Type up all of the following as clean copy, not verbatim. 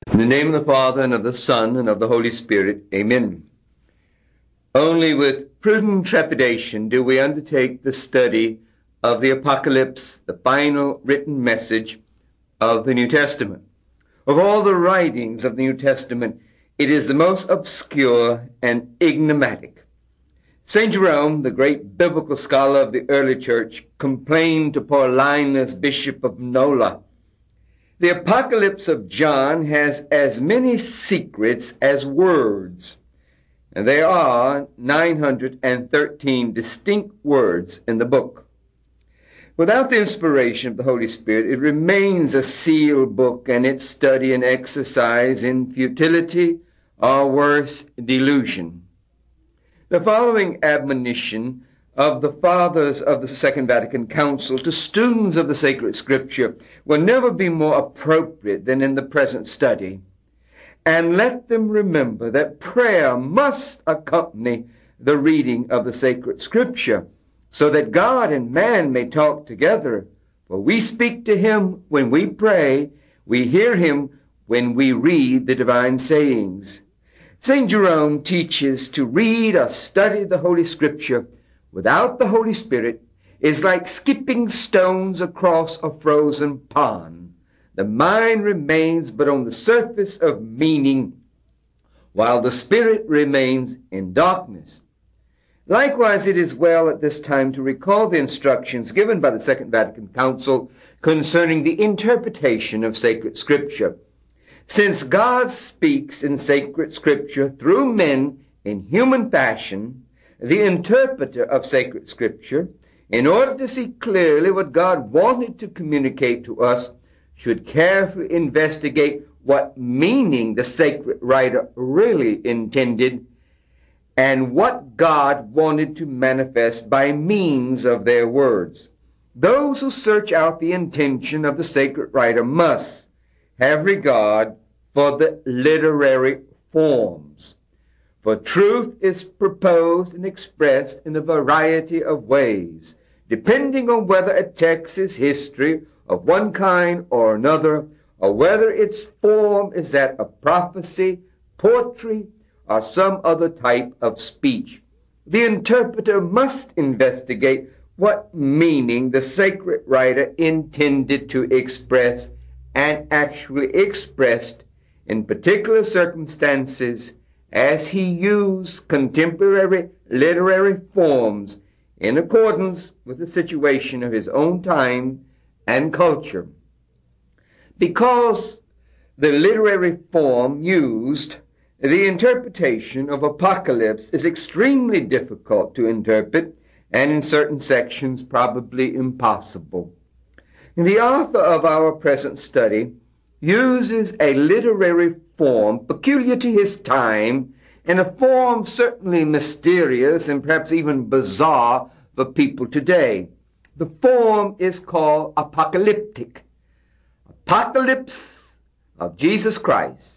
In the name of the Father, and of the Son, and of the Holy Spirit, amen. Only with prudent trepidation do we undertake the study of the Apocalypse, the final written message of the New Testament. Of all the writings of the New Testament, it is the most obscure and enigmatic. St. Jerome, the great biblical scholar of the early church, complained to Paulinus, bishop of Nola, "The Apocalypse of John has as many secrets as words." And there are 913 distinct words in the book. Without the inspiration of the Holy Spirit, it remains a sealed book, and its study and exercise in futility, or worse, delusion. The following admonition of the fathers of the Second Vatican Council to students of the sacred Scripture will never be more appropriate than in the present study. And let them remember that prayer must accompany the reading of the sacred Scripture, so that God and man may talk together. For we speak to him when we pray, we hear him when we read the divine sayings. St. Jerome teaches to read or study the Holy Scripture without the Holy Spirit is like skipping stones across a frozen pond. The mind remains but on the surface of meaning, while the spirit remains in darkness. Likewise, it is well at this time to recall the instructions given by the Second Vatican Council concerning the interpretation of sacred Scripture. Since God speaks in sacred Scripture through men in human fashion, the interpreter of sacred Scripture, in order to see clearly what God wanted to communicate to us, should carefully investigate what meaning the sacred writer really intended and what God wanted to manifest by means of their words. Those who search out the intention of the sacred writer must have regard for the literary forms. For truth is proposed and expressed in a variety of ways, depending on whether a text is history of one kind or another, or whether its form is that of prophecy, poetry, or some other type of speech. The interpreter must investigate what meaning the sacred writer intended to express and actually expressed in particular circumstances as he used contemporary literary forms in accordance with the situation of his own time and culture. Because the literary form used, the interpretation of Apocalypse is extremely difficult to interpret and in certain sections probably impossible. The author of our present study uses a literary form peculiar to his time, in a form certainly mysterious and perhaps even bizarre for people today. The form is called apocalyptic. Apocalypse of Jesus Christ.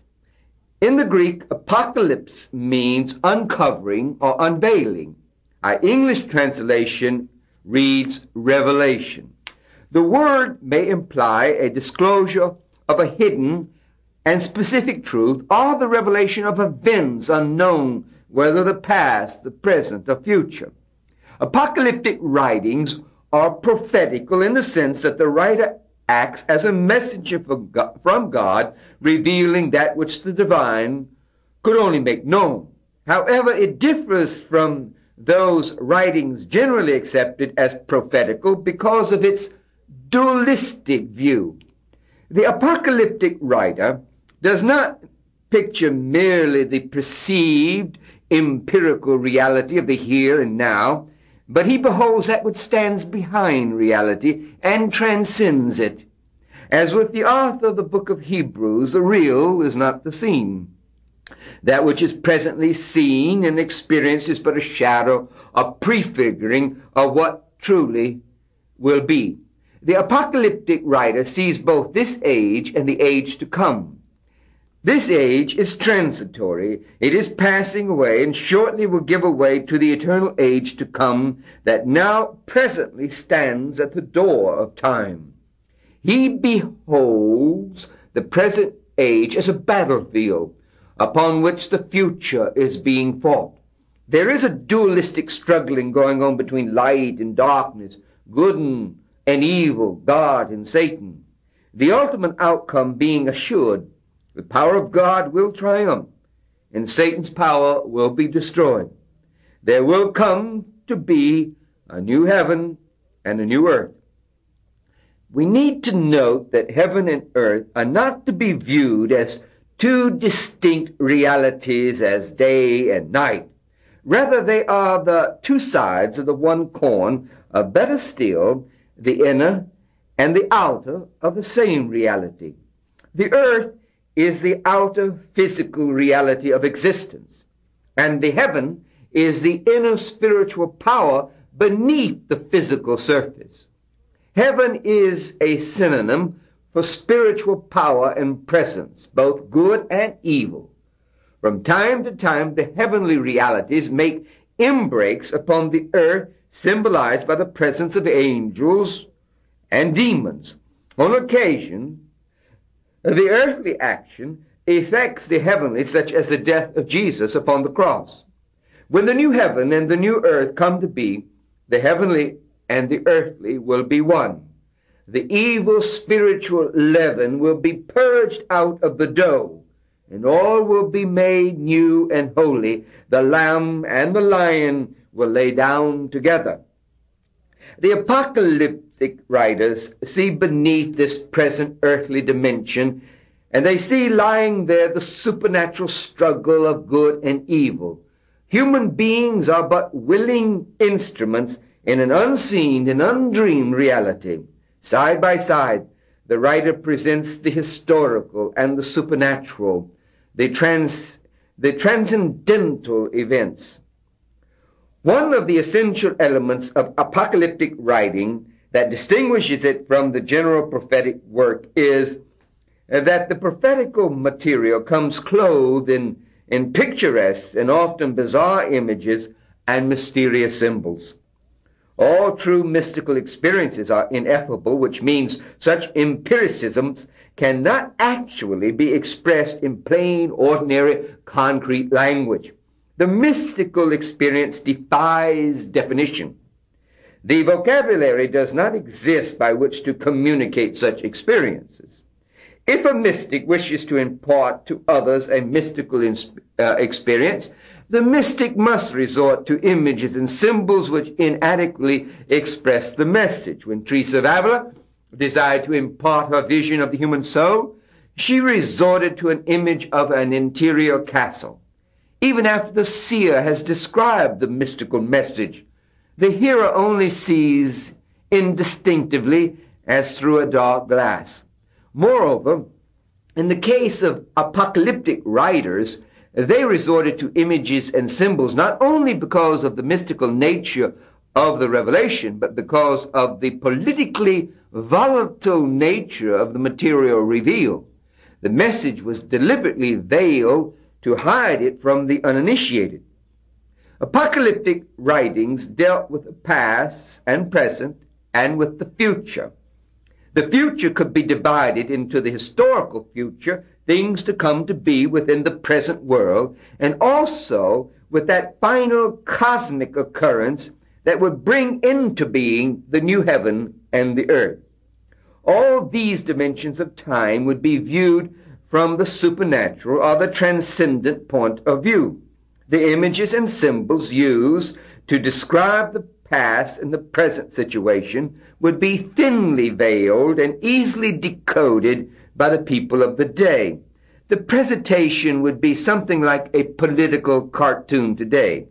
In the Greek, apocalypse means uncovering or unveiling. Our English translation reads revelation. The word may imply a disclosure of a hidden and specific truth, or the revelation of events unknown, whether the past, the present, or future. Apocalyptic writings are prophetical in the sense that the writer acts as a messenger from God, revealing that which the divine could only make known. However, it differs from those writings generally accepted as prophetical because of its dualistic view. The apocalyptic writer does not picture merely the perceived empirical reality of the here and now, but he beholds that which stands behind reality and transcends it. As with the author of the book of Hebrews, the real is not the seen. That which is presently seen and experienced is but a shadow, a prefiguring of what truly will be. The apocalyptic writer sees both this age and the age to come. This age is transitory. It is passing away and shortly will give way to the eternal age to come that now presently stands at the door of time. He beholds the present age as a battlefield upon which the future is being fought. There is a dualistic struggling going on between light and darkness, good and evil, God and Satan. The ultimate outcome being assured, the power of God will triumph, and Satan's power will be destroyed. There will come to be a new heaven and a new earth. We need to note that heaven and earth are not to be viewed as two distinct realities as day and night. Rather, they are the two sides of the one coin, or better still, the inner and the outer of the same reality. The earth is the outer physical reality of existence, and the heaven is the inner spiritual power beneath the physical surface. Heaven is a synonym for spiritual power and presence, both good and evil. From time to time, the heavenly realities make inbreaks upon the earth, symbolized by the presence of angels and demons. On occasion, the earthly action affects the heavenly, such as the death of Jesus upon the cross. When the new heaven and the new earth come to be, the heavenly and the earthly will be one. The evil spiritual leaven will be purged out of the dough, and all will be made new and holy. The lamb and the lion will lay down together. The apocalyptic writers see beneath this present earthly dimension, and they see lying there the supernatural struggle of good and evil. Human beings are but willing instruments in an unseen and undreamed reality. Side by side, the writer presents the historical and the supernatural, the transcendental events. One of the essential elements of apocalyptic writing that distinguishes it from the general prophetic work is that the prophetical material comes clothed in picturesque and often bizarre images and mysterious symbols. All true mystical experiences are ineffable, which means such empiricisms cannot actually be expressed in plain, ordinary, concrete language. The mystical experience defies definition. The vocabulary does not exist by which to communicate such experiences. If a mystic wishes to impart to others a mystical experience, the mystic must resort to images and symbols which inadequately express the message. When Teresa of Avila desired to impart her vision of the human soul, she resorted to an image of an interior castle. Even after the seer has described the mystical message, the hearer only sees indistinctively as through a dark glass. Moreover, in the case of apocalyptic writers, they resorted to images and symbols not only because of the mystical nature of the revelation, but because of the politically volatile nature of the material revealed. The message was deliberately veiled to hide it from the uninitiated. Apocalyptic writings dealt with the past and present and with the future. The future could be divided into the historical future, things to come to be within the present world, and also with that final cosmic occurrence that would bring into being the new heaven and the earth. All these dimensions of time would be viewed from the supernatural or the transcendent point of view. The images and symbols used to describe the past and the present situation would be thinly veiled and easily decoded by the people of the day. The presentation would be something like a political cartoon today.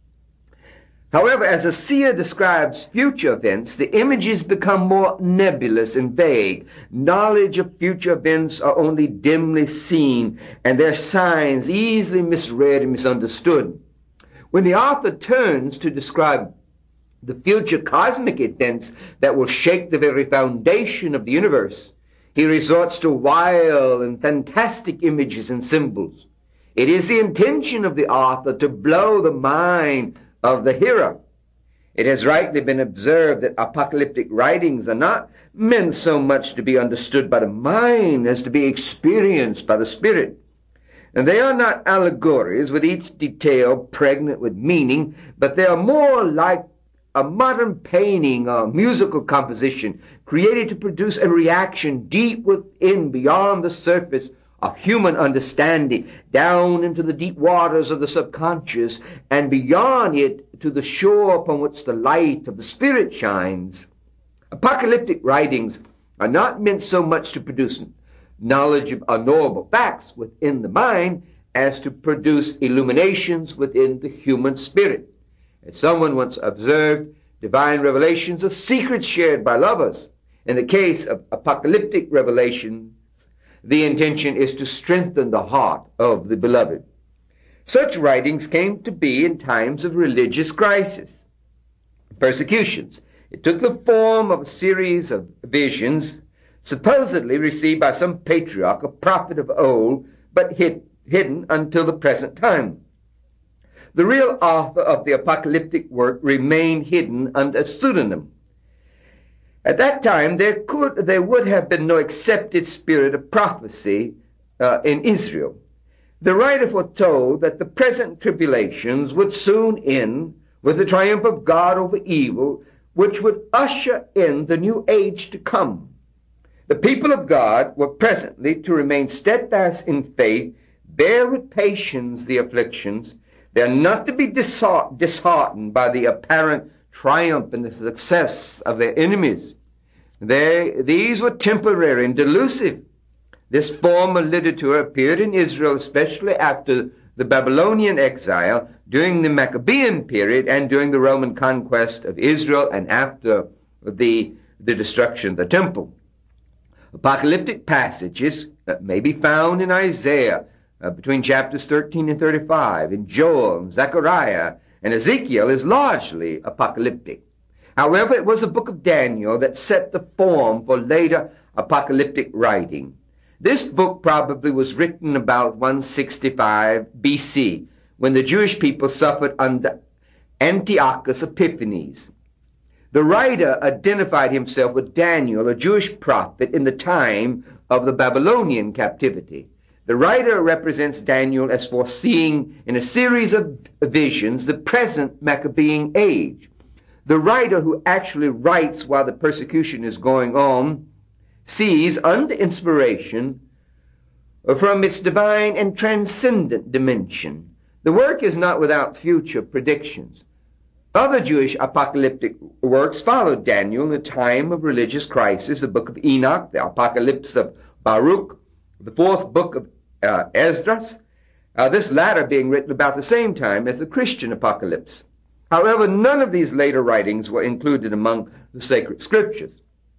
However, as a seer describes future events, the images become more nebulous and vague. Knowledge of future events are only dimly seen, and their signs easily misread and misunderstood. When the author turns to describe the future cosmic events that will shake the very foundation of the universe, he resorts to wild and fantastic images and symbols. It is the intention of the author to blow the mind of the hearer. It has rightly been observed that apocalyptic writings are not meant so much to be understood by the mind as to be experienced by the Spirit. And they are not allegories with each detail pregnant with meaning, but they are more like a modern painting or musical composition created to produce a reaction deep within, beyond the surface of human understanding, down into the deep waters of the subconscious, and beyond it to the shore upon which the light of the Spirit shines. Apocalyptic writings are not meant so much to produce knowledge of unknowable facts within the mind as to produce illuminations within the human spirit. As someone once observed, divine revelations are secrets shared by lovers. In the case of apocalyptic revelations, the intention is to strengthen the heart of the beloved. Such writings came to be in times of religious crisis, persecutions. It took the form of a series of visions supposedly received by some patriarch or prophet of old, but hidden until the present time. The real author of the apocalyptic work remained hidden under a pseudonym. At that time, there would have been no accepted spirit of prophecy in Israel. The writer foretold that the present tribulations would soon end with the triumph of God over evil, which would usher in the new age to come. The people of God were presently to remain steadfast in faith, bear with patience the afflictions. They are not to be disheartened by the apparent triumph and the success of their enemies. These were temporary and delusive. This form of literature appeared in Israel, especially after the Babylonian exile, during the Maccabean period, and during the Roman conquest of Israel, and after the destruction of the temple. Apocalyptic passages may be found in Isaiah, between chapters 13 and 35, in Joel and Zechariah, and Ezekiel is largely apocalyptic. However, it was the book of Daniel that set the form for later apocalyptic writing. This book probably was written about 165 BC, when the Jewish people suffered under Antiochus Epiphanes. The writer identified himself with Daniel, a Jewish prophet in the time of the Babylonian captivity. The writer represents Daniel as foreseeing in a series of visions the present Maccabean age. The writer, who actually writes while the persecution is going on, sees under inspiration from its divine and transcendent dimension. The work is not without future predictions. Other Jewish apocalyptic works followed Daniel in the time of religious crisis: the book of Enoch, the Apocalypse of Baruch, the fourth book of Esdras, this latter being written about the same time as the Christian apocalypse. However, none of these later writings were included among the sacred scriptures.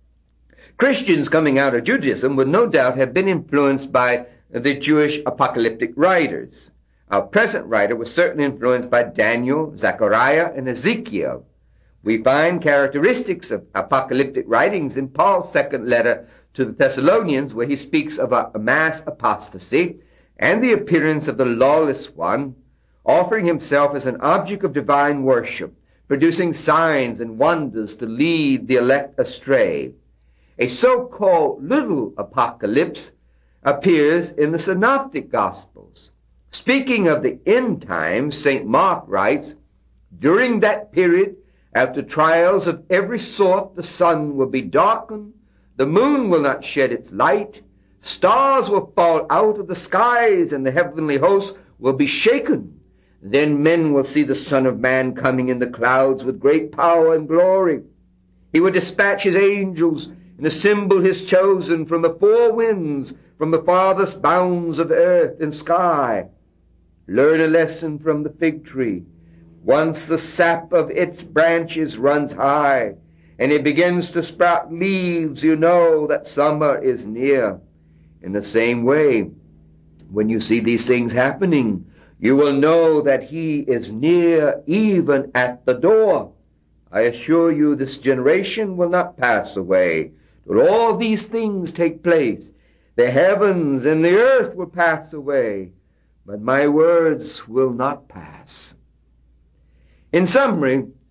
Christians coming out of Judaism would no doubt have been influenced by the Jewish apocalyptic writers. Our present writer was certainly influenced by Daniel, Zechariah, and Ezekiel. We find characteristics of apocalyptic writings in Paul's second letter to the Thessalonians, where he speaks of a mass apostasy and the appearance of the lawless one, offering himself as an object of divine worship, producing signs and wonders to lead the elect astray. A so-called little apocalypse appears in the Synoptic Gospels. Speaking of the end times, St. Mark writes, "During that period, after trials of every sort, the sun will be darkened, the moon will not shed its light, stars will fall out of the skies, and the heavenly hosts will be shaken. Then men will see the Son of Man coming in the clouds with great power and glory. He will dispatch his angels and assemble his chosen from the four winds, from the farthest bounds of earth and sky. Learn a lesson from the fig tree. Once the sap of its branches runs high, and it begins to sprout leaves, you know that summer is near. In the same way, when you see these things happening, you will know that he is near, even at the door. I assure you, this generation will not pass away till all these things take place. The heavens and the earth will pass away, but my words will not pass." In summary,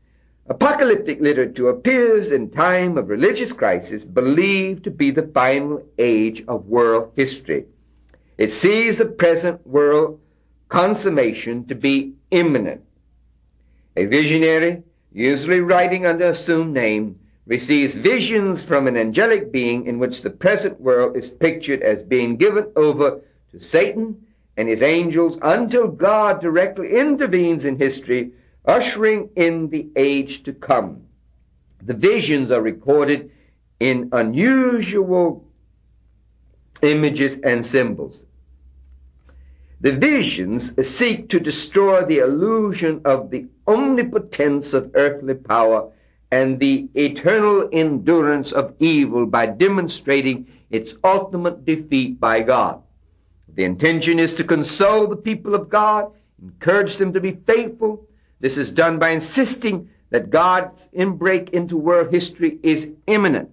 Apocalyptic literature appears in time of religious crisis, believed to be the final age of world history. It sees the present world consummation to be imminent. A visionary, usually writing under assumed name, receives visions from an angelic being in which the present world is pictured as being given over to Satan and his angels until God directly intervenes in history, ushering in the age to come. The visions are recorded in unusual images and symbols. The visions seek to destroy the illusion of the omnipotence of earthly power and the eternal endurance of evil by demonstrating its ultimate defeat by God. The intention is to console the people of God, encourage them to be faithful. This is done by insisting that God's inbreak into world history is imminent.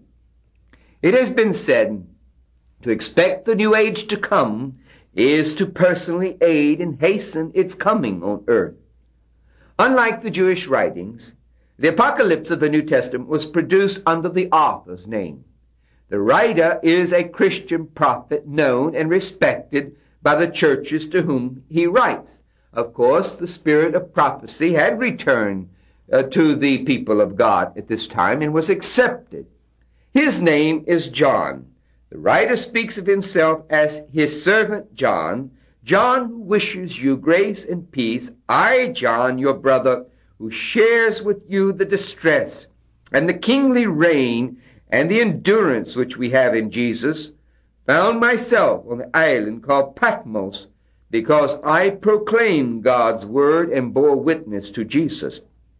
It has been said, to expect the new age to come is to personally aid and hasten its coming on earth. Unlike the Jewish writings, the Apocalypse of the New Testament was produced under the author's name. The writer is a Christian prophet known and respected by the churches to whom he writes. Of course, the spirit of prophecy had returned to the people of God at this time and was accepted. His name is John. The writer speaks of himself as his servant John, John who wishes you grace and peace. I, John, your brother, who shares with you the distress and the kingly reign and the endurance which we have in Jesus, found myself on the island called Patmos because I proclaimed God's word and bore witness to Jesus.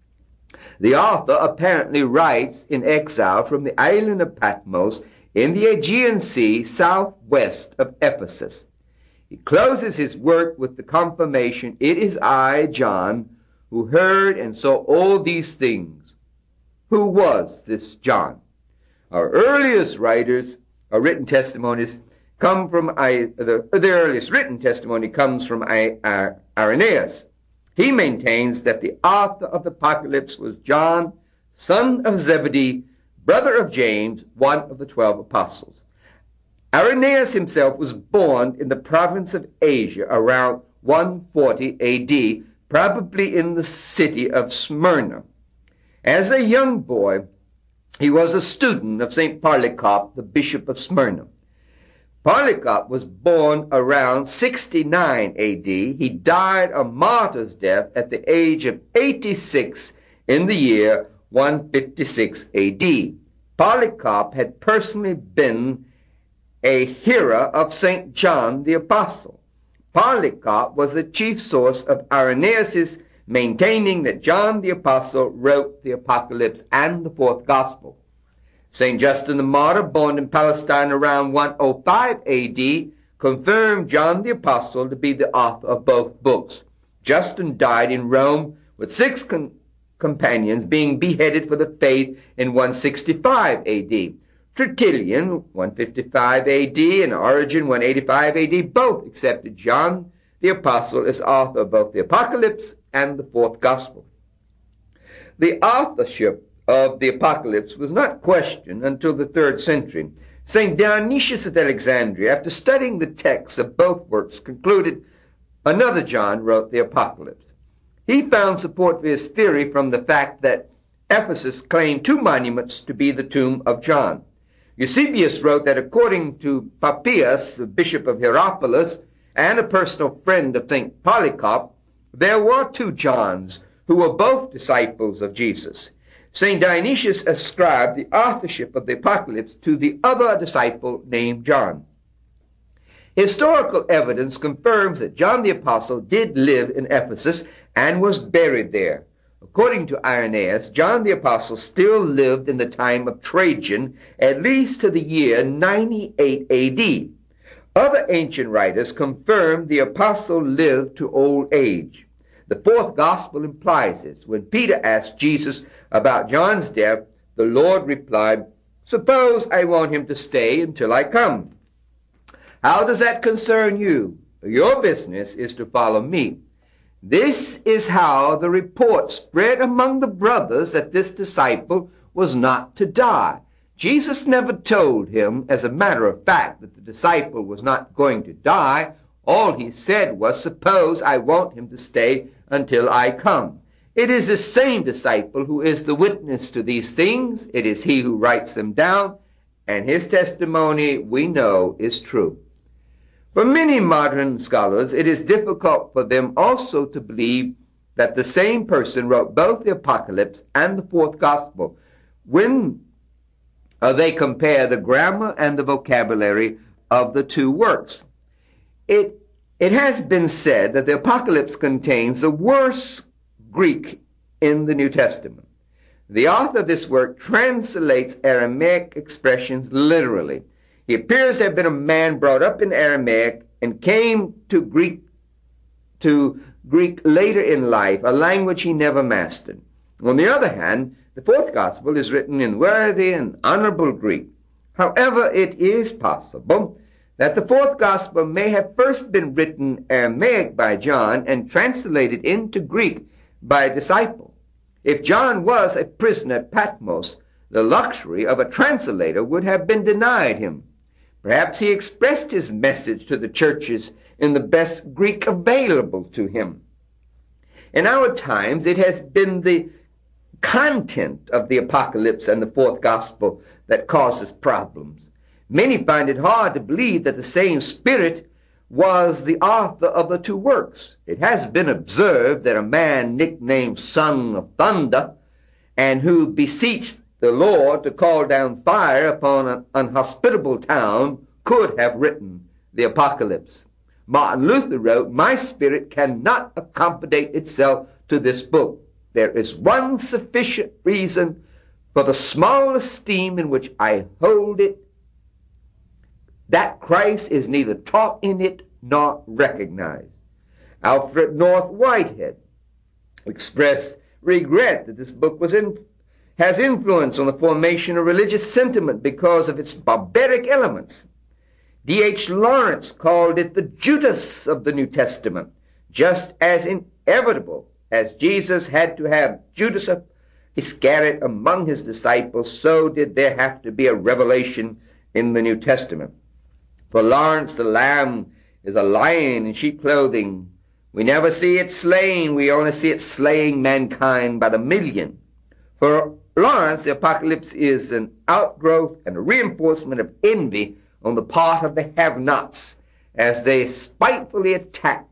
The author apparently writes in exile from the island of Patmos in the Aegean Sea, southwest of Ephesus. He closes his work with the confirmation, it is I, John, who heard and saw all these things. Who was this John? Our earliest writers, our written testimonies, come from, the earliest written testimony comes from Irenaeus. He maintains that the author of the Apocalypse was John, son of Zebedee, brother of James, one of the 12 apostles. Irenaeus himself was born in the province of Asia around 140 A.D., probably in the city of Smyrna. As a young boy, he was a student of St. Polycarp, the bishop of Smyrna. Polycarp was born around 69 A.D. He died a martyr's death at the age of 86 in the year 156 A.D. Polycarp had personally been a hearer of St. John the Apostle. Polycarp was the chief source of Irenaeus' maintaining that John the Apostle wrote the Apocalypse and the fourth Gospel. St. Justin the Martyr, born in Palestine around 105 A.D., confirmed John the Apostle to be the author of both books. Justin died in Rome with six companions being beheaded for the faith in 165 A.D. Tertullian, 155 A.D., and Origen, 185 A.D., both accepted John the Apostle as author of both the Apocalypse and the fourth Gospel. The authorship of the Apocalypse was not questioned until the 3rd century. St. Dionysius of Alexandria, after studying the texts of both works, concluded another John wrote the Apocalypse. He found support for his theory from the fact that Ephesus claimed 2 monuments to be the tomb of John. Eusebius wrote that according to Papias, the bishop of Hierapolis, and a personal friend of St. Polycarp, there were 2 Johns who were both disciples of Jesus. St. Dionysius ascribed the authorship of the Apocalypse to the other disciple named John. Historical evidence confirms that John the Apostle did live in Ephesus and was buried there. According to Irenaeus, John the Apostle still lived in the time of Trajan, at least to the year 98 A.D. Other ancient writers confirm the Apostle lived to old age. The fourth Gospel implies this. When Peter asked Jesus about John's death, the Lord replied, "Suppose I want him to stay until I come. How does that concern you? Your business is to follow me." This is how the report spread among the brothers that this disciple was not to die. Jesus never told him, as a matter of fact, that the disciple was not going to die. All he said was, suppose I want him to stay until I come. It is the same disciple who is the witness to these things. It is he who writes them down, and his testimony, we know, is true. For many modern scholars, it is difficult for them also to believe that the same person wrote both the Apocalypse and the fourth Gospel when they compare the grammar and the vocabulary of the two works. It has been said that the Apocalypse contains the worst Greek in the New Testament. The author of this work translates Aramaic expressions literally. He appears to have been a man brought up in Aramaic and came to Greek later in life, a language he never mastered. On the other hand, the fourth Gospel is written in worthy and honorable Greek. However, it is possible that the fourth Gospel may have first been written Aramaic by John and translated into Greek by a disciple. If John was a prisoner at Patmos, the luxury of a translator would have been denied him. Perhaps he expressed his message to the churches in the best Greek available to him. In our times, it has been the content of the Apocalypse and the fourth Gospel that causes problems. Many find it hard to believe that the same Spirit was the author of the two works. It has been observed that a man nicknamed Son of Thunder, and who beseeched the Lord to call down fire upon an unhospitable town, could have written the Apocalypse. Martin Luther wrote, "My spirit cannot accommodate itself to this book. There is one sufficient reason for the small esteem in which I hold it, that Christ is neither taught in it nor recognized." Alfred North Whitehead expressed regret that this book has influence on the formation of religious sentiment because of its barbaric elements. D.H. Lawrence called it the Judas of the New Testament, just as inevitable as Jesus had to have Judas Iscariot among his disciples, so did there have to be a revelation in the New Testament. For Lawrence, the lamb is a lion in sheep clothing. We never see it slain. We only see it slaying mankind by the million. For Lawrence, the Apocalypse is an outgrowth and a reinforcement of envy on the part of the have-nots as they spitefully attack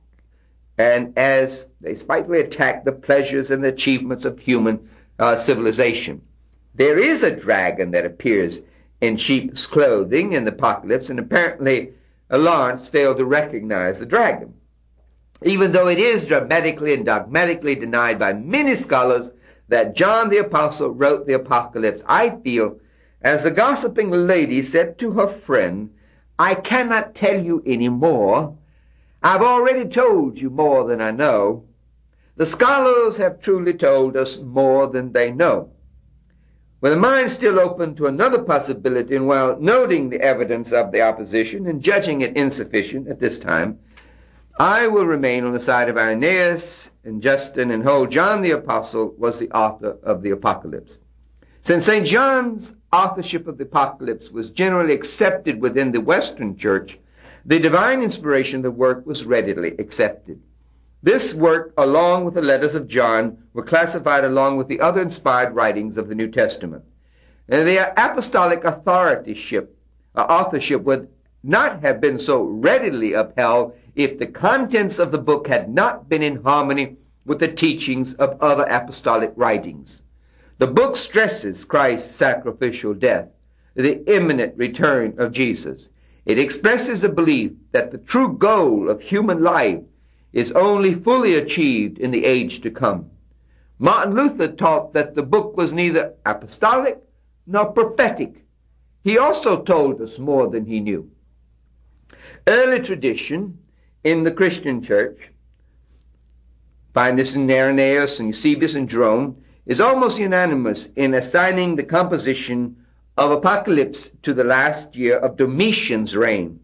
the pleasures and the achievements of human civilization. There is a dragon that appears in sheep's clothing in the Apocalypse, and apparently Lawrence failed to recognize the dragon. Even though it is dramatically and dogmatically denied by many scholars that John the Apostle wrote the Apocalypse, I feel, as the gossiping lady said to her friend, I cannot tell you any more. I've already told you more than I know. The scholars have truly told us more than they know. With a mind still open to another possibility, and while noting the evidence of the opposition and judging it insufficient at this time, I will remain on the side of Irenaeus and Justin and hold John the Apostle was the author of the Apocalypse. Since St. John's authorship of the Apocalypse was generally accepted within the Western Church, the divine inspiration of the work was readily accepted. This work, along with the letters of John, were classified along with the other inspired writings of the New Testament. And the apostolic authorship would not have been so readily upheld if the contents of the book had not been in harmony with the teachings of other apostolic writings. The book stresses Christ's sacrificial death, the imminent return of Jesus. It expresses the belief that the true goal of human life is only fully achieved in the age to come. Martin Luther taught that the book was neither apostolic nor prophetic. He also told us more than he knew. Early tradition in the Christian church, find this in Irenaeus and Eusebius and Jerome, is almost unanimous in assigning the composition of Apocalypse to the last year of Domitian's reign.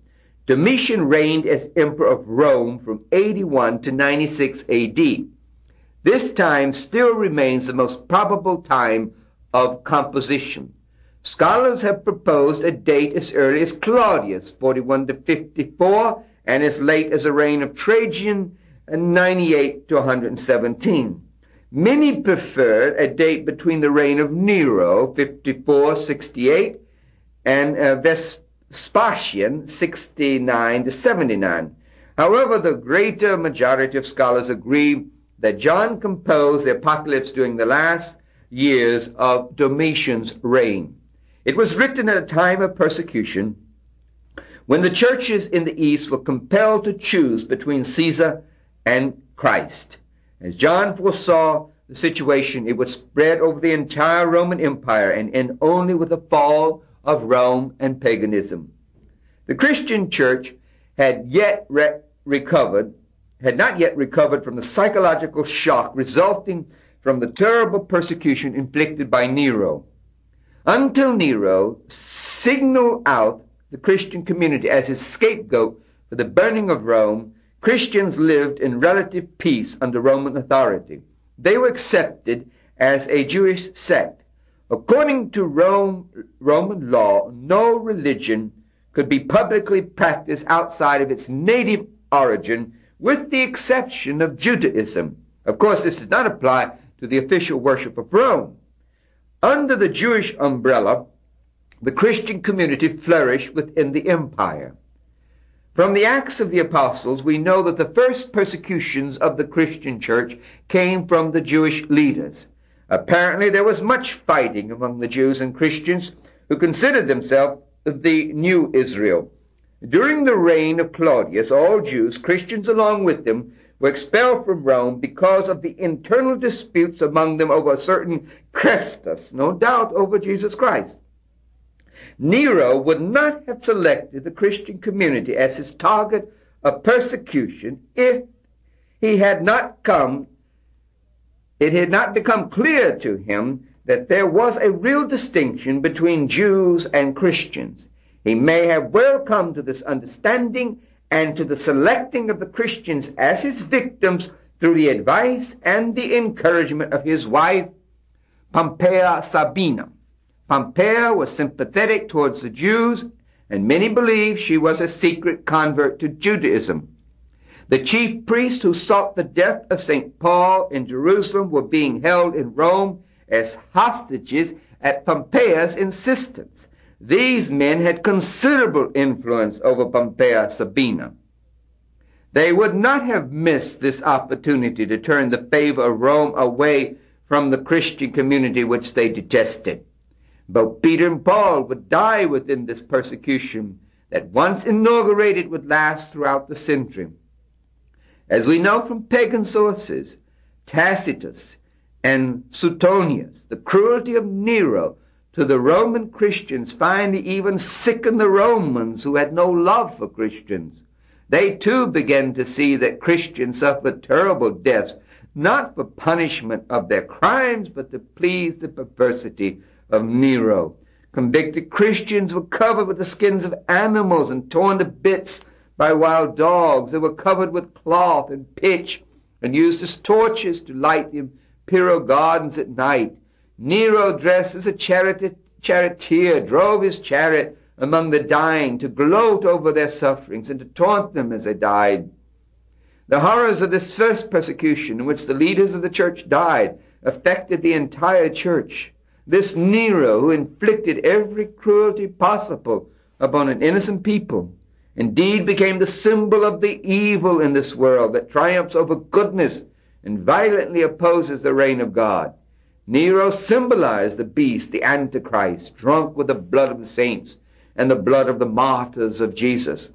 Domitian reigned as emperor of Rome from 81 to 96 AD. This time still remains the most probable time of composition. Scholars have proposed a date as early as Claudius, 41 to 54, and as late as the reign of Trajan, 98 to 117. Many prefer a date between the reign of Nero, 54-68, and Vespasian, 69 to 79. However, the greater majority of scholars agree that John composed the Apocalypse during the last years of Domitian's reign. It was written at a time of persecution when the churches in the East were compelled to choose between Caesar and Christ. As John foresaw the situation, it would spread over the entire Roman Empire and end only with the fall of Rome and paganism. The Christian church had not yet recovered from the psychological shock resulting from the terrible persecution inflicted by Nero. Until Nero signaled out the Christian community as his scapegoat for the burning of Rome, Christians lived in relative peace under Roman authority. They were accepted as a Jewish sect. According to Roman law, no religion could be publicly practiced outside of its native origin, with the exception of Judaism. Of course, this did not apply to the official worship of Rome. Under the Jewish umbrella, the Christian community flourished within the empire. From the Acts of the Apostles, we know that the first persecutions of the Christian church came from the Jewish leaders. Apparently, there was much fighting among the Jews and Christians who considered themselves the new Israel. During the reign of Claudius, all Jews, Christians along with them, were expelled from Rome because of the internal disputes among them over a certain Christus, no doubt over Jesus Christ. Nero would not have selected the Christian community as his target of persecution if it had not become clear to him that there was a real distinction between Jews and Christians. He may have well come to this understanding and to the selecting of the Christians as his victims through the advice and the encouragement of his wife, Pompeia Sabina. Pompeia was sympathetic towards the Jews, and many believe she was a secret convert to Judaism. The chief priests who sought the death of St. Paul in Jerusalem were being held in Rome as hostages at Pompeia's insistence. These men had considerable influence over Pompeia Sabina. They would not have missed this opportunity to turn the favor of Rome away from the Christian community which they detested. Both Peter and Paul would die within this persecution that once inaugurated would last throughout the century. As we know from pagan sources, Tacitus and Suetonius, the cruelty of Nero to the Roman Christians finally even sickened the Romans who had no love for Christians. They too began to see that Christians suffered terrible deaths, not for punishment of their crimes, but to please the perversity of Nero. Convicted Christians were covered with the skins of animals and torn to bits by wild dogs. They were covered with cloth and pitch and used as torches to light the imperial gardens at night. Nero, dressed as a charioteer, drove his chariot among the dying to gloat over their sufferings and to taunt them as they died. The horrors of this first persecution, in which the leaders of the church died, affected the entire church. This Nero, who inflicted every cruelty possible upon an innocent people, indeed became the symbol of the evil in this world that triumphs over goodness and violently opposes the reign of God. Nero symbolized the beast, the Antichrist, drunk with the blood of the saints and the blood of the martyrs of Jesus.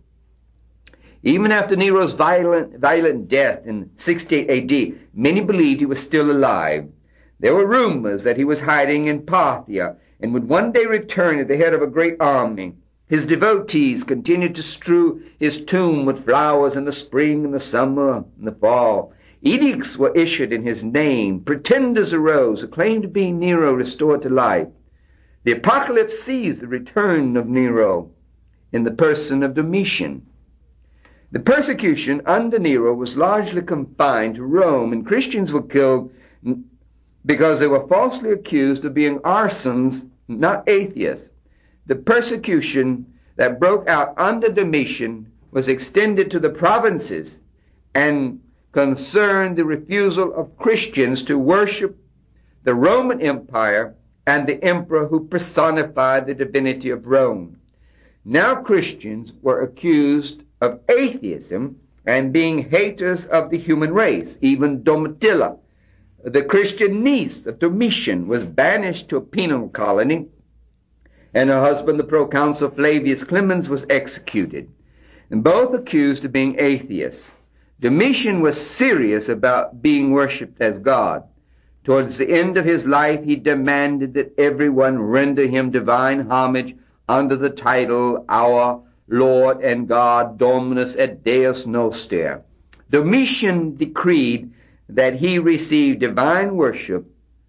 Even after Nero's violent death in 68 AD, many believed he was still alive. There were rumors that he was hiding in Parthia and would one day return at the head of a great army. His devotees continued to strew his tomb with flowers in the spring and the summer and the fall. Edicts were issued in his name. Pretenders arose who claimed to be Nero restored to life. The Apocalypse sees the return of Nero in the person of Domitian. The persecution under Nero was largely confined to Rome, and Christians were killed because they were falsely accused of being arsons, not atheists. The persecution that broke out under Domitian was extended to the provinces and concerned the refusal of Christians to worship the Roman Empire and the emperor who personified the divinity of Rome. Now Christians were accused of atheism and being haters of the human race. Even Domitilla, the Christian niece of Domitian, was banished to a penal colony, and her husband, the proconsul Flavius Clemens, was executed, and both accused of being atheists. Domitian was serious about being worshipped as God. Towards the end of his life, he demanded that everyone render him divine homage under the title, Our Lord and God, Dominus et Deus Noster. Domitian decreed that he receive divine worship,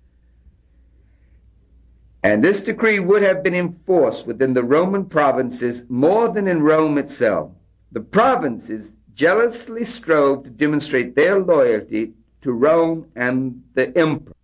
and this decree would have been enforced within the Roman provinces more than in Rome itself. The provinces jealously strove to demonstrate their loyalty to Rome and the emperor.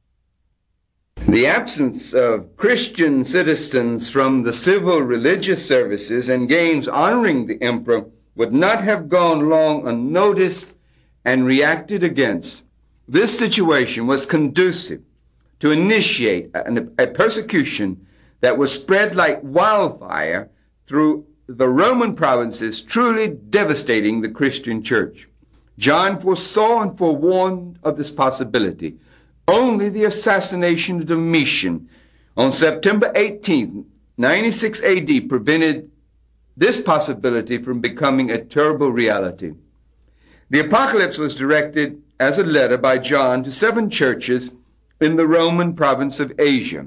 The absence of Christian citizens from the civil religious services and games honoring the emperor would not have gone long unnoticed and reacted against. This situation was conducive to initiate a persecution that was spread like wildfire through the Roman provinces, truly devastating the Christian church. John foresaw and forewarned of this possibility. Only the assassination of Domitian on September 18, 96 AD prevented this possibility from becoming a terrible reality. The Apocalypse was directed as a letter by John to 7 churches in the Roman province of Asia.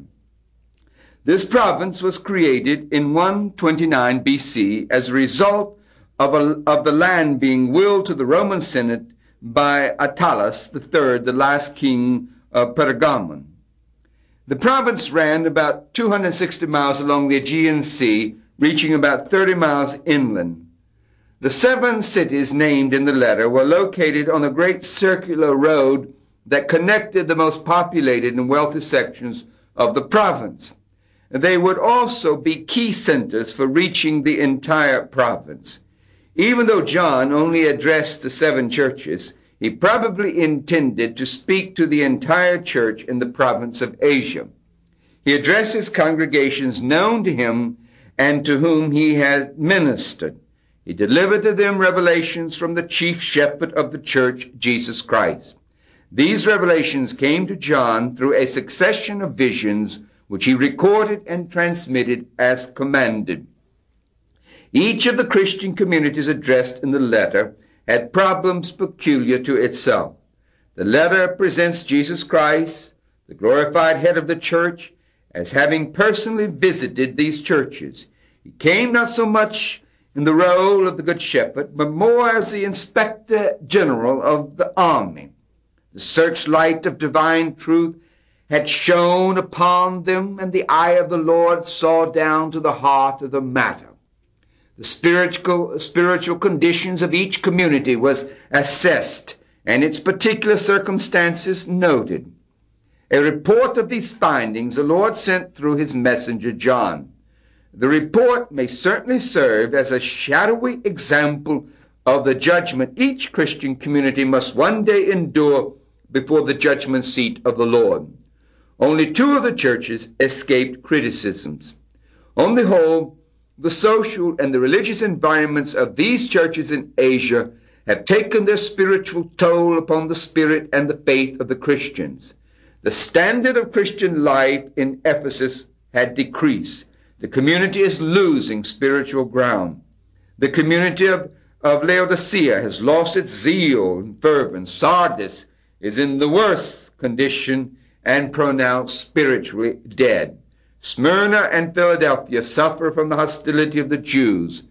This province was created in 129 BC as a result of the land being willed to the Roman Senate by Attalus III, the last king of Pergamon. The province ran about 260 miles along the Aegean Sea, reaching about 30 miles inland. The 7 cities named in the letter were located on a great circular road that connected the most populated and wealthy sections of the province. They would also be key centers for reaching the entire province. Even though John only addressed the 7 churches, he probably intended to speak to the entire church in the province of Asia. He addresses congregations known to him and to whom he had ministered. He delivered to them revelations from the chief shepherd of the church, Jesus Christ. These revelations came to John through a succession of visions which he recorded and transmitted as commanded. Each of the Christian communities addressed in the letter had problems peculiar to itself. The letter presents Jesus Christ, the glorified head of the church, as having personally visited these churches. He came not so much in the role of the Good Shepherd, but more as the Inspector General of the army. The searchlight of divine truth had shone upon them, and the eye of the Lord saw down to the heart of the matter. The spiritual conditions of each community was assessed, and its particular circumstances noted. A report of these findings the Lord sent through his messenger John. The report may certainly serve as a shadowy example of the judgment each Christian community must one day endure before the judgment seat of the Lord. Only 2 of the churches escaped criticisms. On the whole, the social and the religious environments of these churches in Asia have taken their spiritual toll upon the spirit and the faith of the Christians. The standard of Christian life in Ephesus had decreased. The community is losing spiritual ground. The community of Laodicea has lost its zeal and fervor. Sardis is in the worst condition and pronounced spiritually dead. Smyrna and Philadelphia suffer from the hostility of the Jews.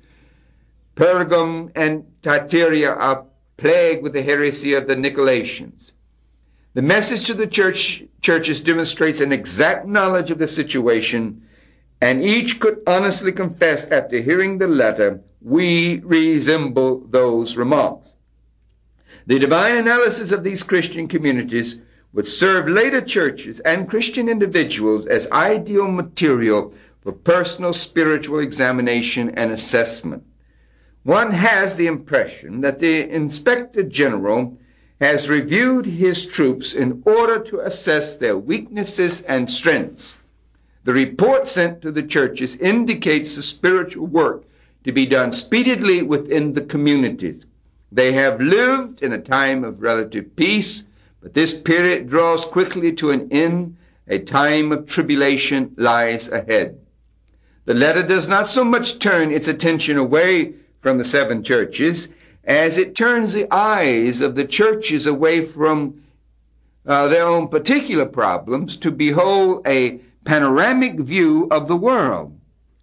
Pergam and Thyatira are plagued with the heresy of the Nicolaitans. The message to the churches demonstrates an exact knowledge of the situation and each could honestly confess after hearing the letter, we resemble those remarks. The divine analysis of these Christian communities would serve later churches and Christian individuals as ideal material for personal spiritual examination and assessment. One has the impression that the Inspector General has reviewed his troops in order to assess their weaknesses and strengths. The report sent to the churches indicates the spiritual work to be done speedily within the communities. They have lived in a time of relative peace, but this period draws quickly to an end. A time of tribulation lies ahead. The letter does not so much turn its attention away from the seven churches as it turns the eyes of the churches away from their own particular problems to behold a panoramic view of the world.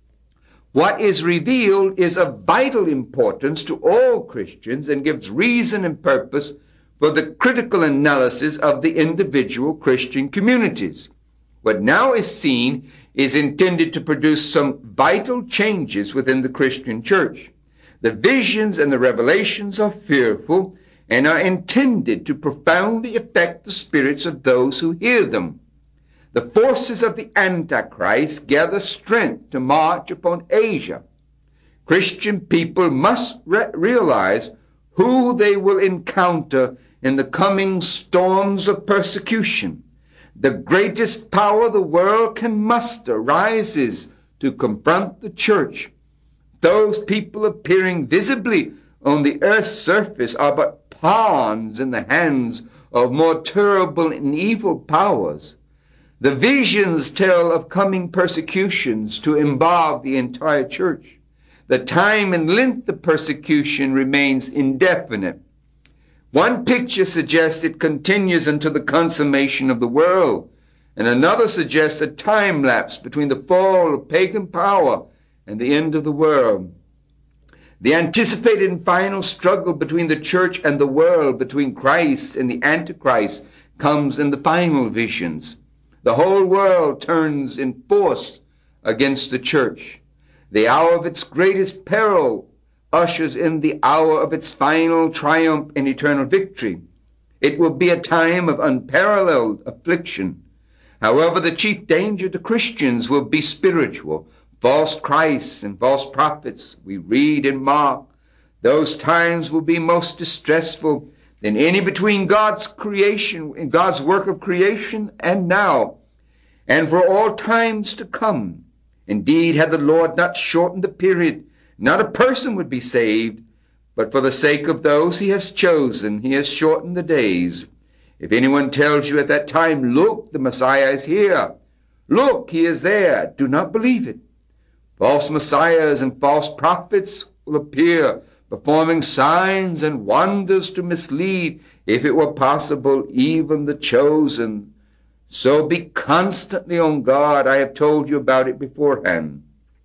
What is revealed is of vital importance to all Christians and gives reason and purpose for the critical analysis of the individual Christian communities. What now is seen is intended to produce some vital changes within the Christian church. The visions and the revelations are fearful and are intended to profoundly affect the spirits of those who hear them. The forces of the Antichrist gather strength to march upon Asia. Christian people must realize who they will encounter in the coming storms of persecution. The greatest power the world can muster rises to confront the church. Those people appearing visibly on the earth's surface are but pawns in the hands of more terrible and evil powers. The visions tell of coming persecutions to involve the entire church. The time and length of persecution remains indefinite. One picture suggests it continues until the consummation of the world, and another suggests a time lapse between the fall of pagan power and the end of the world. The anticipated and final struggle between the church and the world, between Christ and the Antichrist, comes in the final visions. The whole world turns in force against the church. The hour of its greatest peril ushers in the hour of its final triumph and eternal victory. It will be a time of unparalleled affliction. However, the chief danger to Christians will be spiritual. False Christs and false prophets, we read in Mark. Those times will be most distressful than any between God's creation and God's work of creation and now, and for all times to come. Indeed, had the Lord not shortened the period, not a person would be saved, but for the sake of those he has chosen, he has shortened the days. If anyone tells you at that time, look, the Messiah is here, look, he is there, do not believe it. False messiahs and false prophets will appear, performing signs and wonders to mislead, if it were possible, even the chosen. So be constantly on guard. I have told you about it beforehand.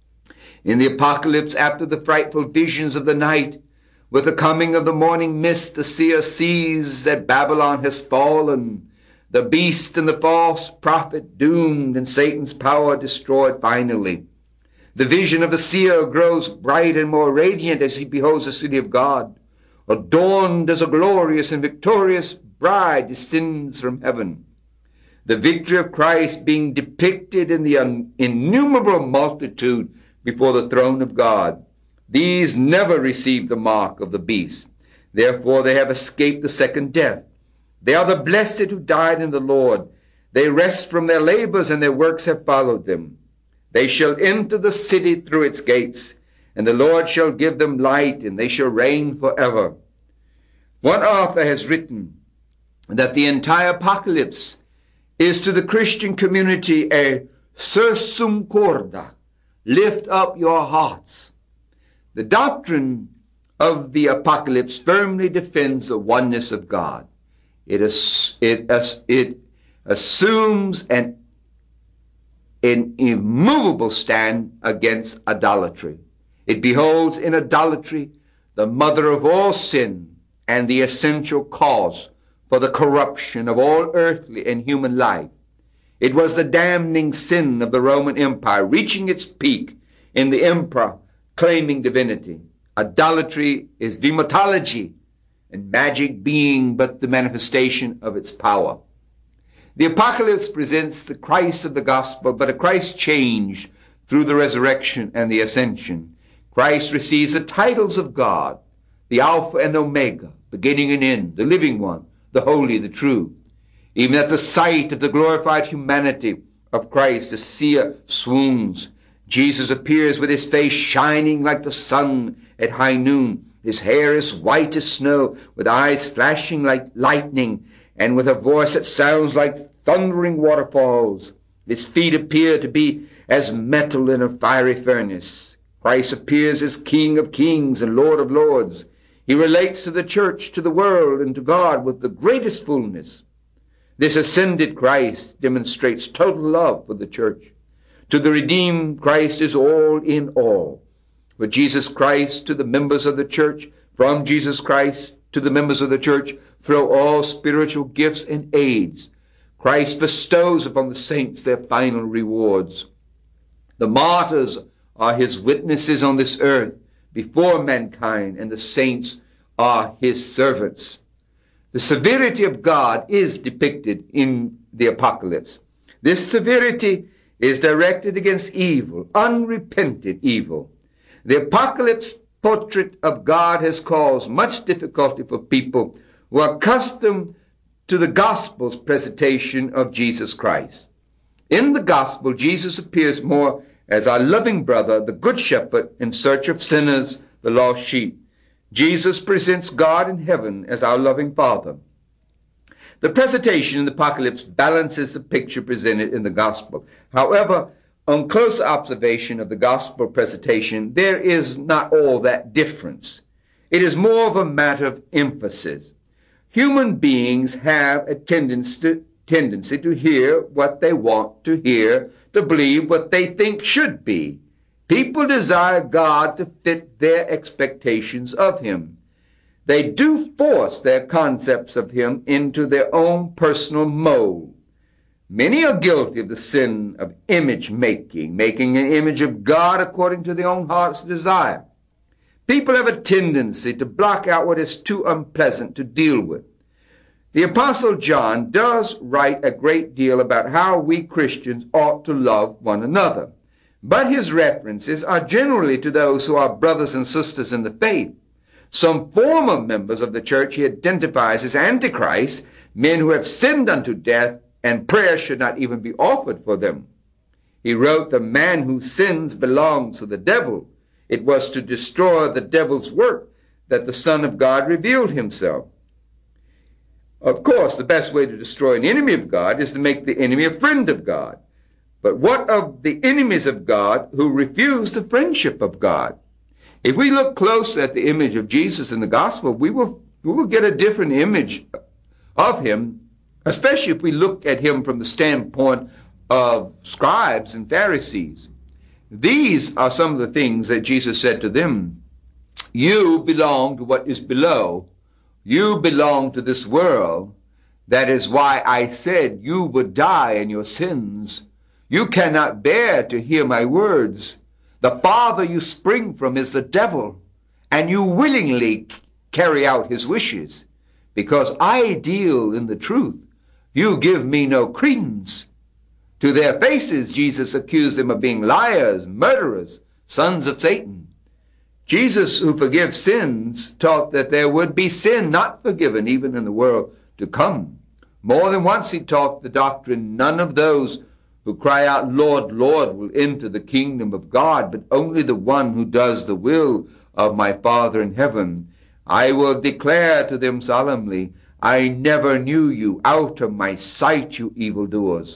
In the apocalypse, after the frightful visions of the night, with the coming of the morning mist, the seer sees that Babylon has fallen, the beast and the false prophet doomed, and Satan's power destroyed finally. The vision of the seer grows bright and more radiant as he beholds the city of God, adorned as a glorious and victorious bride descends from heaven. The victory of Christ being depicted in the innumerable multitude before the throne of God. These never received the mark of the beast. Therefore they have escaped the second death. They are the blessed who died in the Lord. They rest from their labors, and their works have followed them. They shall enter the city through its gates, and the Lord shall give them light, and they shall reign forever. One author has written that the entire apocalypse is to the Christian community a sursum corda, lift up your hearts. The doctrine of the apocalypse firmly defends the oneness of God. It assumes an immovable stand against idolatry. It beholds in idolatry the mother of all sin and the essential cause for the corruption of all earthly and human life. It was the damning sin of the Roman Empire, reaching its peak in the emperor claiming divinity. Idolatry is demonology, and magic being but the manifestation of its power. The Apocalypse presents the Christ of the gospel, but a Christ changed through the resurrection and the ascension. Christ receives the titles of God, the Alpha and Omega, beginning and end, the living one, the holy, the true. Even at the sight of the glorified humanity of Christ, the seer swoons. Jesus appears with his face shining like the sun at high noon. His hair is white as snow, with eyes flashing like lightning, and with a voice that sounds like thundering waterfalls. His feet appear to be as metal in a fiery furnace. Christ appears as King of kings and Lord of lords. He relates to the church, to the world, and to God with the greatest fullness. This ascended Christ demonstrates total love for the church. To the redeemed, Christ is all in all. For Jesus Christ, to the members of the church, from Jesus Christ to the members of the church, flow all spiritual gifts and aids. Christ bestows upon the saints their final rewards. The martyrs are his witnesses on this earth before mankind, and the saints are his servants. The severity of God is depicted in the Apocalypse. This severity is directed against evil, unrepented evil. The Apocalypse portrait of God has caused much difficulty for people who are accustomed to the gospel's presentation of Jesus Christ. In the gospel, Jesus appears more as our loving brother, the good shepherd in search of sinners, the lost sheep. Jesus presents God in heaven as our loving Father. The presentation in the Apocalypse balances the picture presented in the gospel. However, on closer observation of the gospel presentation, there is not all that difference. It is more of a matter of emphasis. Human beings have a tendency to hear what they want to hear, to believe what they think should be. People desire God to fit their expectations of him. They do force their concepts of him into their own personal mold. Many are guilty of the sin of image making an image of God according to their own heart's desire. People have a tendency to block out what is too unpleasant to deal with. The Apostle John does write a great deal about how we Christians ought to love one another, but his references are generally to those who are brothers and sisters in the faith. Some former members of the church he identifies as Antichrist, men who have sinned unto death, and prayer should not even be offered for them. He wrote, "The man who sins belongs to the devil." It was to destroy the devil's work that the Son of God revealed himself. Of course, the best way to destroy an enemy of God is to make the enemy a friend of God. But what of the enemies of God who refuse the friendship of God? If we look closely at the image of Jesus in the gospel, we will get a different image of him, especially if we look at him from the standpoint of scribes and Pharisees. These are some of the things that Jesus said to them. You belong to what is below. You belong to this world. That is why I said you would die in your sins. You cannot bear to hear my words. The father you spring from is the devil, and you willingly carry out his wishes. Because I deal in the truth, you give me no credence. To their faces, Jesus accused them of being liars, murderers, sons of Satan. Jesus, who forgives sins, taught that there would be sin not forgiven even in the world to come. More than once he taught the doctrine, none of those who cry out, Lord, Lord, will enter the kingdom of God, but only the one who does the will of my Father in heaven. I will declare to them solemnly, I never knew you. Out of my sight, you evildoers.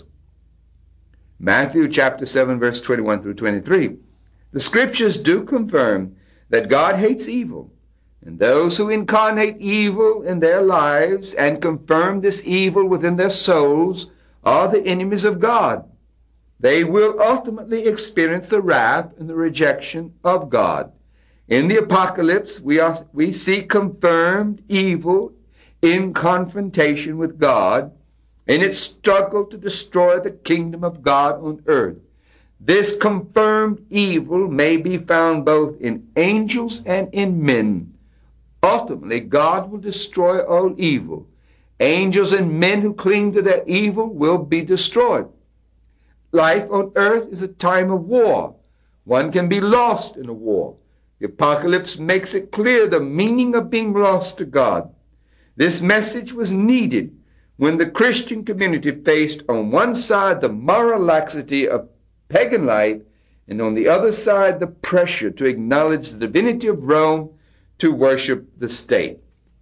Matthew chapter 7, verse 21 through 23. The scriptures do confirm that God hates evil, and those who incarnate evil in their lives and confirm this evil within their souls are the enemies of God. They will ultimately experience the wrath and the rejection of God. In the Apocalypse, we see confirmed evil in confrontation with God, in its struggle to destroy the kingdom of God on earth. This confirmed evil may be found both in angels and in men. Ultimately, God will destroy all evil. Angels and men who cling to their evil will be destroyed. Life on earth is a time of war. One can be lost in a war. The Apocalypse makes it clear the meaning of being lost to God. This message was needed when the Christian community faced on one side the moral laxity of pagan life and on the other side the pressure to acknowledge the divinity of Rome, to worship the state.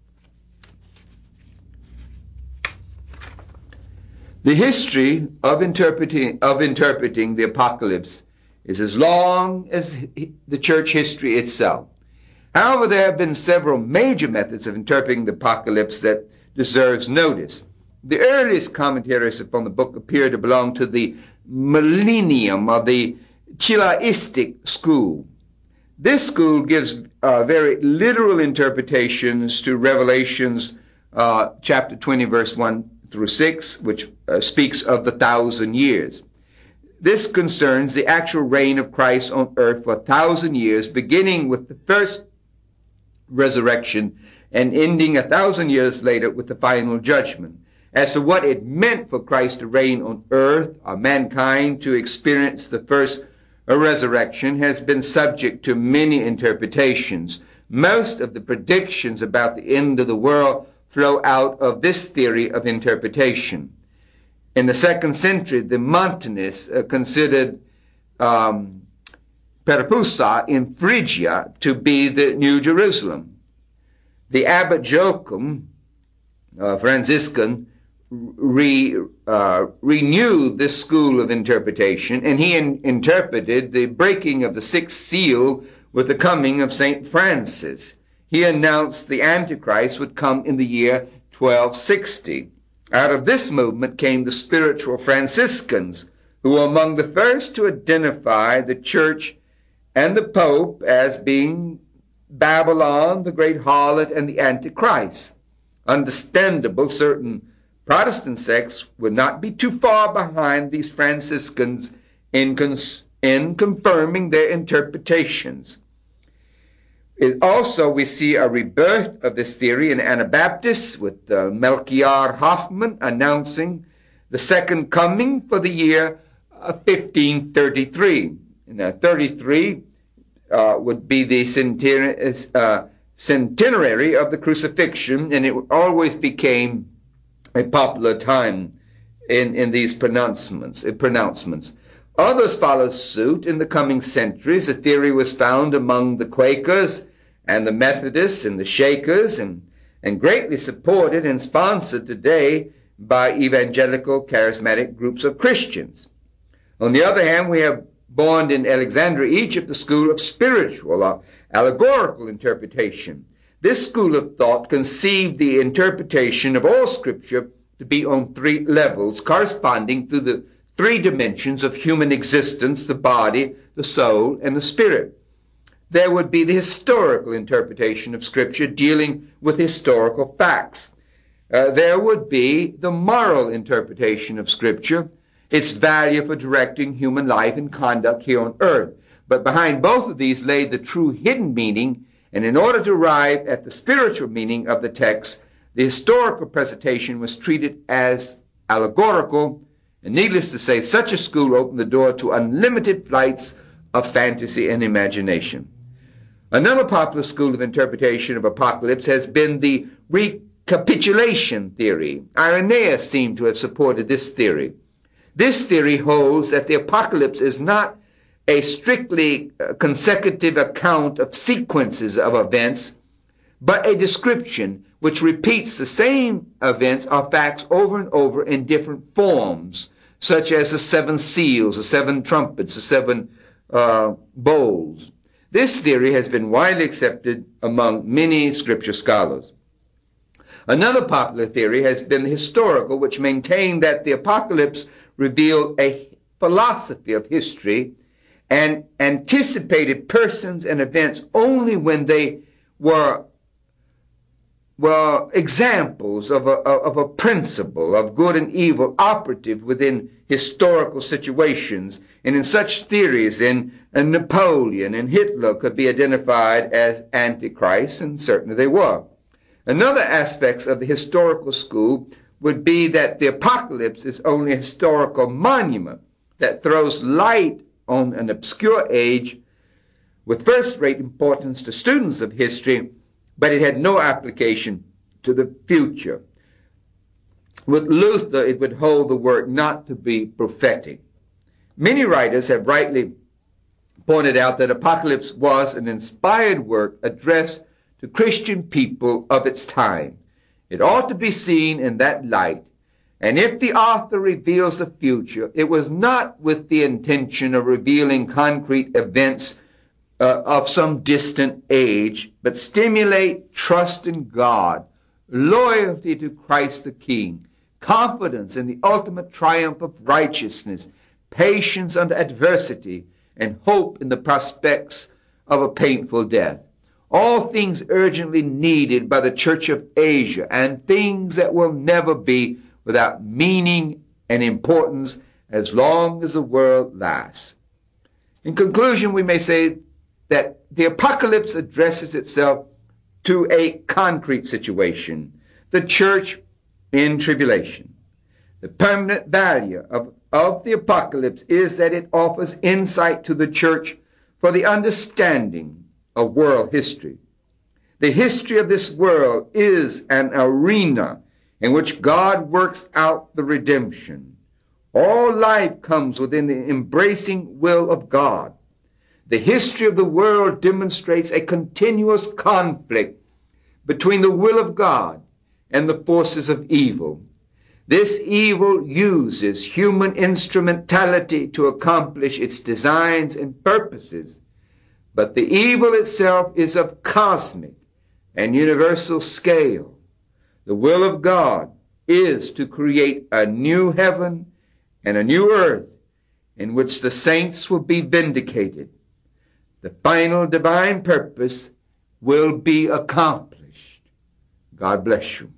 The history of interpreting the Apocalypse is as long as the church history itself. However, there have been several major methods of interpreting the Apocalypse that deserves notice. The earliest commentaries upon the book appear to belong to the millennium of the Chilaistic school. This school gives very literal interpretations to Revelations chapter 20, verse 1 through 6, which speaks of the 1,000 years. This concerns the actual reign of Christ on earth for 1,000 years, beginning with the first resurrection and ending 1,000 years later with the final judgment. As to what it meant for Christ to reign on earth, or mankind to experience the first resurrection, has been subject to many interpretations. Most of the predictions about the end of the world flow out of this theory of interpretation. In the 2nd century, the Montanists considered Perusa in Phrygia to be the New Jerusalem. The Abbot Joachim, Franciscan, renewed this school of interpretation, and he interpreted the breaking of the 6th seal with the coming of St. Francis. He announced the Antichrist would come in the year 1260. Out of this movement came the spiritual Franciscans, who were among the first to identify the church and the Pope as being Babylon, the great harlot, and the Antichrist. Understandable, certain Protestant sects would not be too far behind these Franciscans in confirming their interpretations. Also, we see a rebirth of this theory in Anabaptists, with Melchior Hoffman announcing the second coming for the year 1533. Now, 33 would be the centenary of the crucifixion, and it always became a popular time in these pronouncements. Others followed suit in the coming centuries. The theory was found among the Quakers and the Methodists and the Shakers, and greatly supported and sponsored today by evangelical charismatic groups of Christians. On the other hand, we have born in Alexandria, Egypt, the school of spiritual or allegorical interpretation. This school of thought conceived the interpretation of all Scripture to be on 3 levels, corresponding to the 3 dimensions of human existence: the body, the soul, and the spirit. There would be the historical interpretation of Scripture dealing with historical facts. There would be the moral interpretation of Scripture, its value for directing human life and conduct here on earth. But behind both of these lay the true hidden meaning, and in order to arrive at the spiritual meaning of the text, the historical presentation was treated as allegorical, and needless to say, such a school opened the door to unlimited flights of fantasy and imagination. Another popular school of interpretation of Apocalypse has been the recapitulation theory. Irenaeus seemed to have supported this theory. This theory holds that the Apocalypse is not a strictly consecutive account of sequences of events, but a description which repeats the same events or facts over and over in different forms, such as the 7 seals, the 7 trumpets, the 7 bowls. This theory has been widely accepted among many Scripture scholars. Another popular theory has been historical, which maintained that the Apocalypse revealed a philosophy of history and anticipated persons and events only when they were examples of a principle of good and evil operative within historical situations. And in such theories, Napoleon and Hitler could be identified as antichrists, and certainly they were. Another aspect of the historical school would be that the apocalypse is only a historical monument that throws light on an obscure age with first-rate importance to students of history, but it had no application to the future. With Luther, it would hold the work not to be prophetic. Many writers have rightly pointed out that Apocalypse was an inspired work addressed to Christian people of its time. It ought to be seen in that light, and if the author reveals the future, it was not with the intention of revealing concrete events of some distant age, but stimulate trust in God, loyalty to Christ the King, confidence in the ultimate triumph of righteousness, patience under adversity, and hope in the prospects of a painful death. All things urgently needed by the Church of Asia, and things that will never be without meaning and importance as long as the world lasts. In conclusion, we may say that the apocalypse addresses itself to a concrete situation, the church in tribulation. The permanent value of the apocalypse is that it offers insight to the church for the understanding of world history. The history of this world is an arena in which God works out the redemption. All life comes within the embracing will of God. The history of the world demonstrates a continuous conflict between the will of God and the forces of evil. This evil uses human instrumentality to accomplish its designs and purposes, but the evil itself is of cosmic and universal scale. The will of God is to create a new heaven and a new earth in which the saints will be vindicated. The final divine purpose will be accomplished. God bless you.